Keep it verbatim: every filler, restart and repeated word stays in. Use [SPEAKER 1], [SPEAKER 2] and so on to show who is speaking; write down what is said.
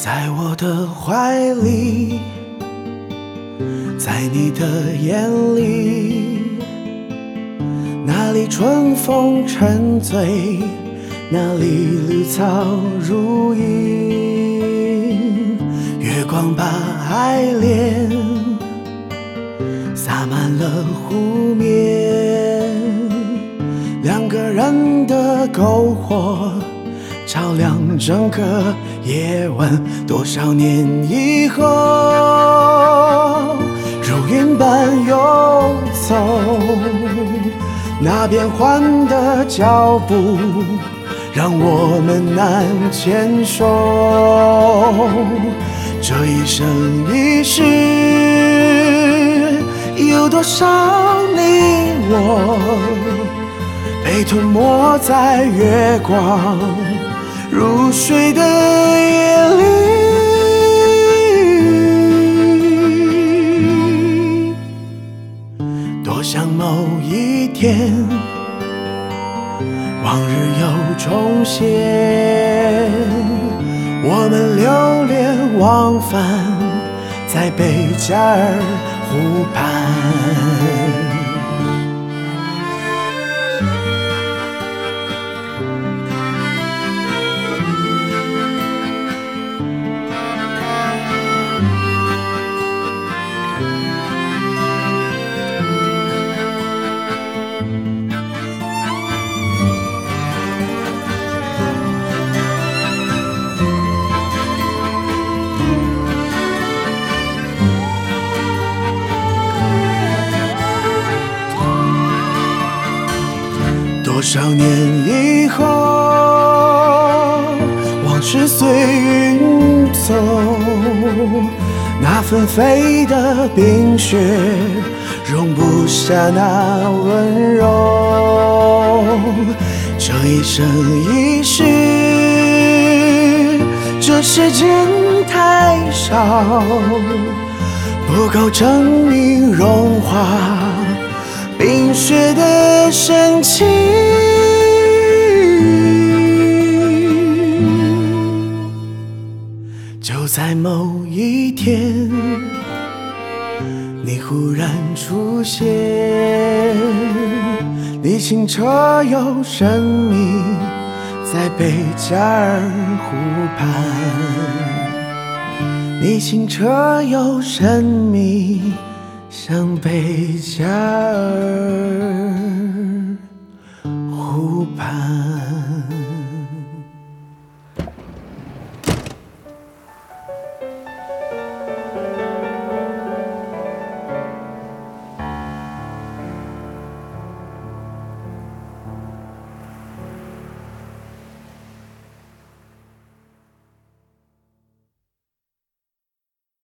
[SPEAKER 1] 在我的怀里，在你的眼里，那里春风沉醉，那里绿草如茵，月光把爱恋洒满了湖面，两个人的篝火照亮整个夜晚。多少年以后，如云般游走，那变幻的脚步让我们难牵手。这一生一世，有多少你我被吞没在月光如水的夜里。多想某一天，往日又重现，我们流连忘返在贝加尔湖畔。多少年以后，往事随云走，那纷飞的冰雪容不下那温柔。这一生一世，这世间太少，不够证明融化冰雪的深情。就在某一天，你忽然出现，你清澈又神秘，在贝加尔湖畔。你清澈又神秘，像贝加尔湖畔。